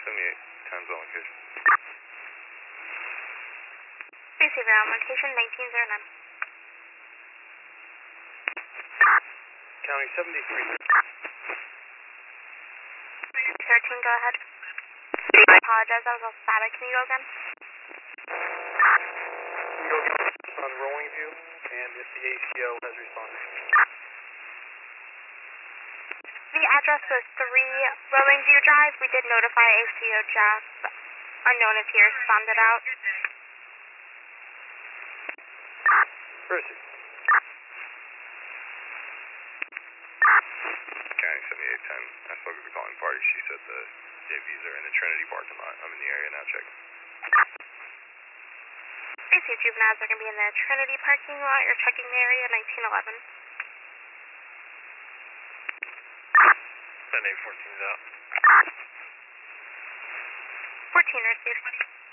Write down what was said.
78, time's on location. Receiver on location 1909. County 73. 13, go ahead. I apologize, that was all static. Can you go again? Go on rolling view, and if the ACO has responded. The address was 3 Rolling View Drive. We did notify ACO Jeff. Unknown if he responded out. Proceed. County 7810. I spoke with the calling party. She said the JVs are in the Trinity parking lot. I'm in the area now, check. AC juveniles are going to be in the Trinity parking lot. You're checking the area 1911. 10-8-14's out. 14 received.